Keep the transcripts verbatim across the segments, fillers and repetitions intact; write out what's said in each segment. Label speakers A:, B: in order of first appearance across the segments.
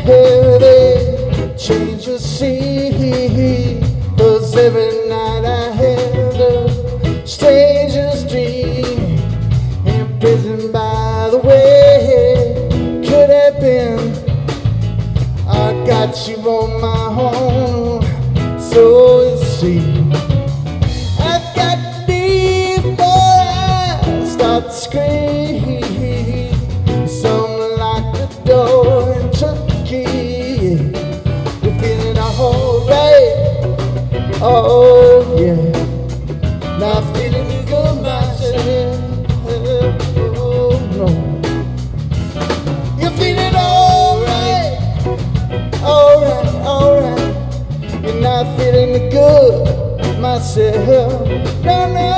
A: heavy, change the sea. Cause every night I had a stranger's dream, imprisoned by the way. Could have been I got you on my own, so it seems. I've got to leave before I start to scream. Someone locked the door and took the key. You're feeling alright, oh yeah. Now feeling good myself, oh no. You're feeling alright, alright, alright. You're not feeling good myself, no, no.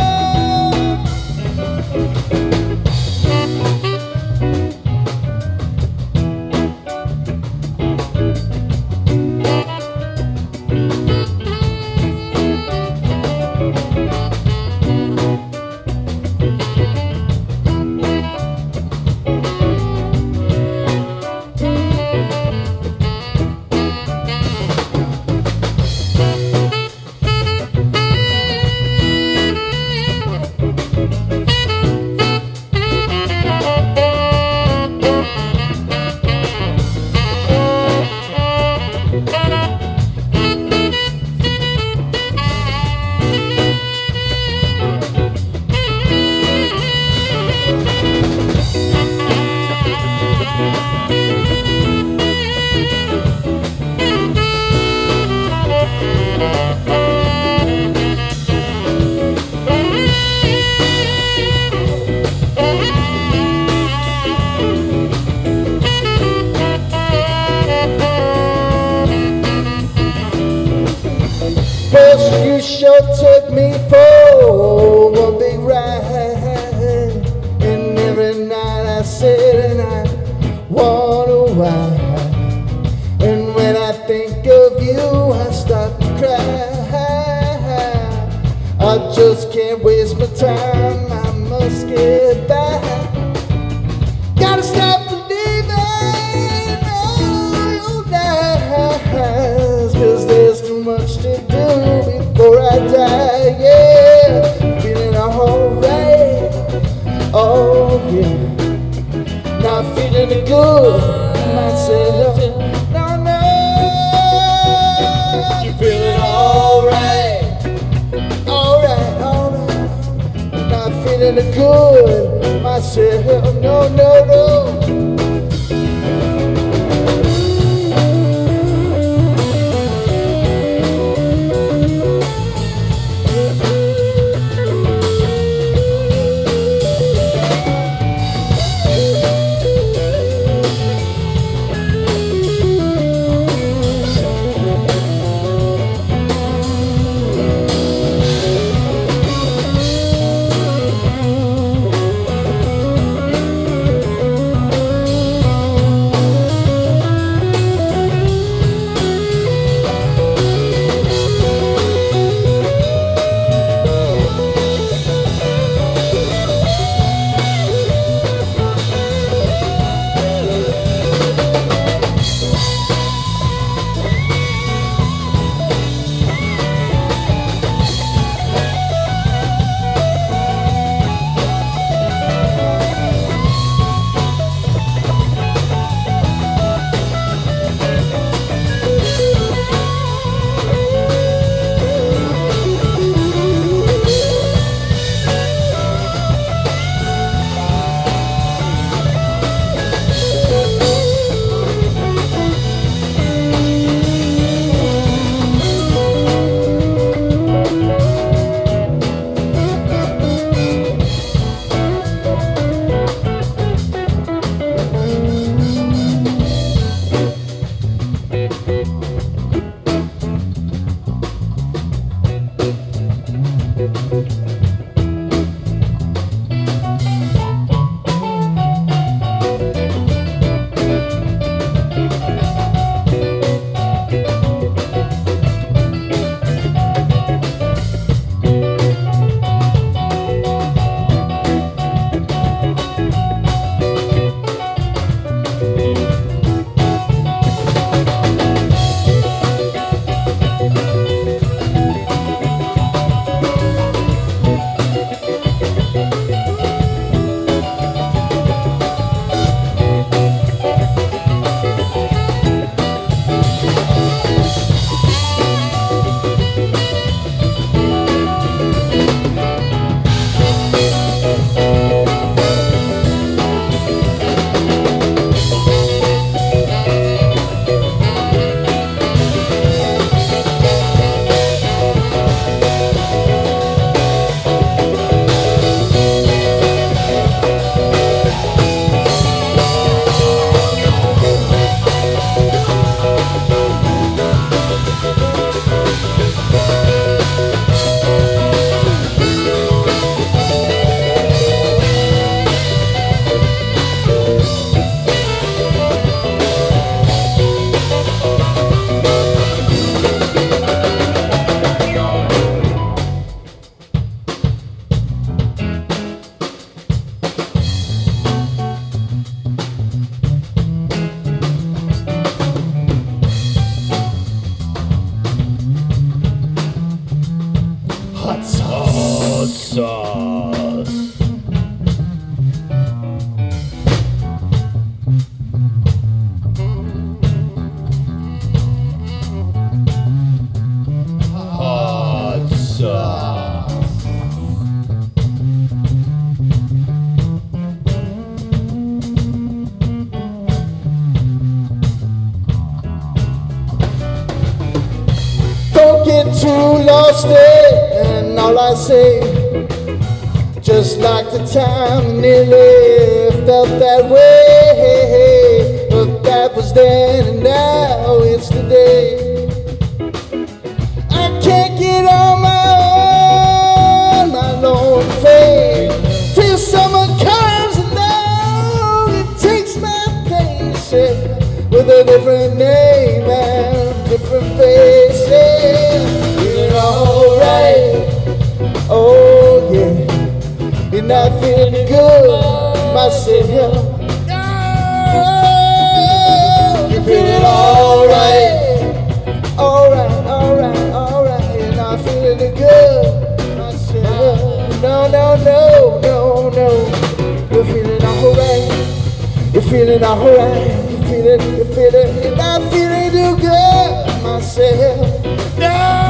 A: First you sure took me for one big ride, and every night I sit and I wonder why. And when I think of you, I start to cry. I just can't waste my time, I must get back. Gotta stop believing all your lies, cause there's too much to do before I die, yeah. Feeling alright, oh yeah. Not feeling good myself, no, no. You feeling alright, alright, alright. Not feeling good myself, no, no, no. Hot sauce. Don't get too lost in all I say. Just like the time nearly felt that way. But that was then and now it's today. I can't get on my own, my lone fate. Till summer comes along, it takes my place, yeah, with a different name and different face. Yeah. Feeling alright, oh yeah. You're not feeling good, myself. Oh, you're feeling alright, alright, alright, alright. You're not feeling good, myself. No, no, no, no, no. You're feeling alright, you're feeling alright. You're feeling, you're feeling, you're not feeling too good, myself. No.